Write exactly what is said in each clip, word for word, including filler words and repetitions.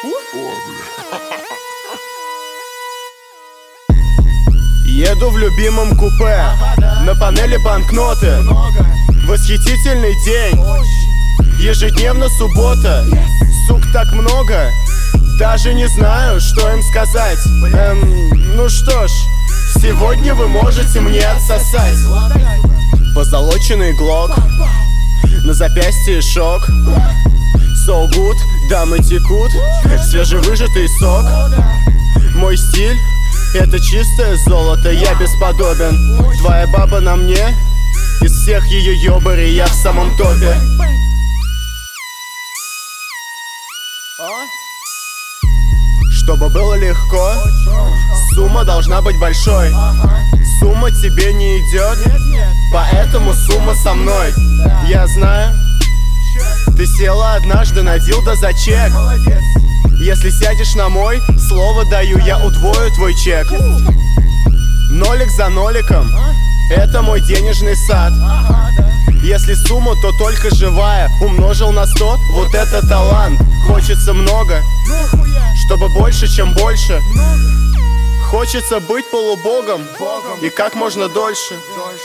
Еду в любимом купе, на панели банкноты. Восхитительный день, ежедневно суббота. Сук так много, даже не знаю, что им сказать. Эм, ну что ж, сегодня вы можете мне отсосать. Позолоченный глок, на запястье шок. So good, дамы текут, свежевыжатый сок. Мой стиль — это чистое золото, я бесподобен. Твоя баба на мне, из всех ее ёбарей я в самом топе. Чтобы было легко, сумма должна быть большой. Сумма тебе не идет, поэтому сумма со мной. Я знаю, ты села однажды на дилдо за чек. Если сядешь на мой, слово даю, я удвою твой чек. Нолик за ноликом, это мой денежный сад. Если сумма, то только живая. Умножил на сто, вот это талант. Хочется много, чтобы больше, чем больше. Хочется быть полубогом, и как можно дольше.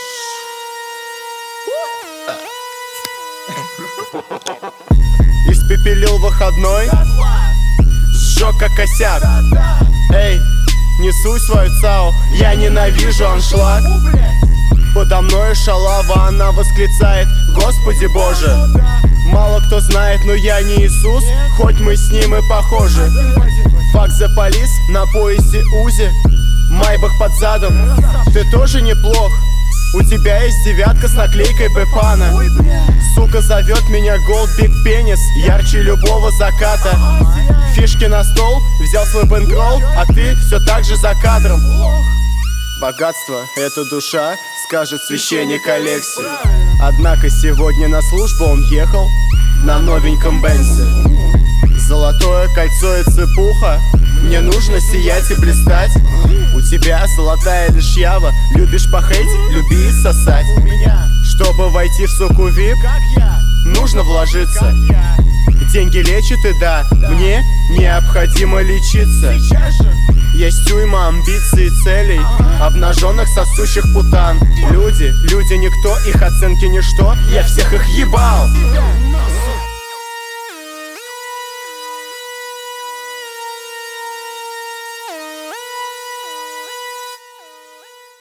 Испепелил выходной, сжег как косяк. Эй, несу свою цау, я ненавижу аншлаг. Подо мной шалава, она восклицает: Господи Боже. Мало кто знает, но я не Иисус, хоть мы с ним и похожи. Fuck the police, на поясе Узи, майбах под задом. Ты тоже неплох, у тебя есть девятка с наклейкой Бепана. Сука зовет меня Gold Big Penis, ярче любого заката. Фишки на стол, взял свой бэнкролл, а ты все так же за кадром. Богатство — это душа, скажет священник Алексей. Однако сегодня на службу он ехал на новеньком Бензе. Золотое кольцо и цепуха, мне нужно сиять и блистать. У тебя золотая лишь ява, любишь похейтить, люби и сосать. Чтобы войти в суку вип, нужно вложиться. Деньги лечат, и да, мне необходимо лечиться. Есть уйма амбиций и целей, обнаженных сосущих путан. Люди, люди никто, их оценки ничто, я всех их ебал.